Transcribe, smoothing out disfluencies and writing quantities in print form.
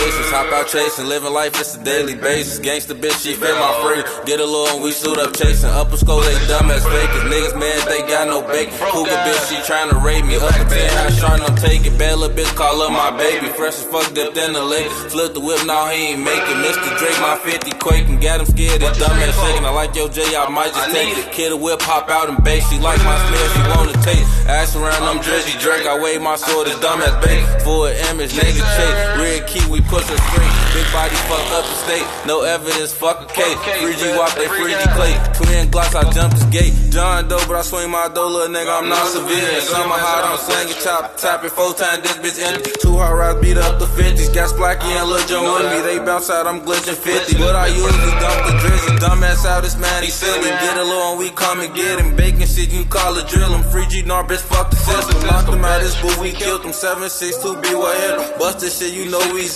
patience. Hop out chasing, living life, it's a daily basis. Gangsta bitch, she fit my free. Get a little and we suit up chasing. Upper skull, they dumb as fakers. Niggas mad, they got no bacon. Cougar bitch, she tryna rape me. Up to 10, how short I'm taking. Bad little bitch, call up my baby. Fresh as fuck, dipped in the lake. Flip the whip, now he ain't making. Mr. Drake, my 50 quaking. Got him scared, that dumb ass shaking. I like your J, I might just take it. Kid a whip, hop out and base. She like my smell, she wanna taste. Ass around, I'm Drizzy Drake. I wave my sword, this dumb ass bait. Full image, nigga chase. Red key, we push her straight. Big body, fuck up the state. No evidence, fuck a case. 3G walk, they 3G clay. Twin Glocks, I jump this gate. John Doe, but I swing my dough, little nigga, I'm not severe. Summer hot, I'm slinging chop, tapping 4 times this bitch empty. 2 hard rods beat up the 50s. Got Splacky and Lil Joe with me. They bounce out, I'm glitching 50. What I use is dump the Drizzy. Dumbass out, this man, he silly. Get a little and we come and get him. Bacon shit, you call it drill him. 3G, nah, bitch, fuck the system. Knocked him out, this boo, we killed him. 762B, what hit him? Bust this shit, you know we